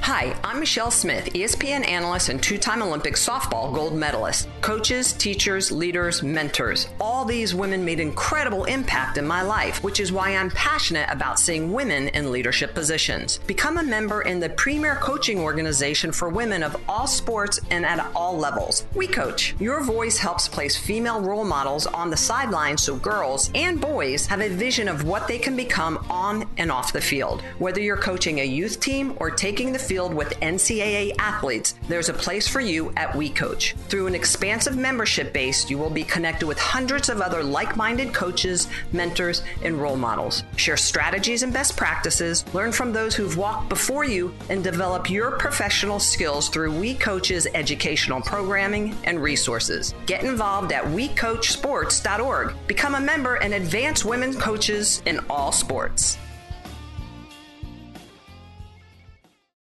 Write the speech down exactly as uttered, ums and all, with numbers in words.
Hi, I'm Michelle Smith, E S P N analyst and two-time Olympic softball gold medalist. Coaches, teachers, leaders, mentors. All these women made incredible impact in my life, which is why I'm passionate about seeing women in leadership positions. Become a member in the premier coaching organization for women of all sports and at all levels. We Coach. Your voice helps place female role models on the sidelines so girls and boys have a vision of what they can become on and off the field. Whether you're coaching a youth team or taking the field with N C double A athletes, there's a place for you at We Coach. Through an expansive membership base, you will be connected with hundreds of other like-minded coaches, mentors, and role models. Share strategies and best practices, learn from those who've walked before you, and develop your professional skills through We Coach's educational programming and resources. Get involved at we coach sports dot org. Become a member and advance women coaches in all sports.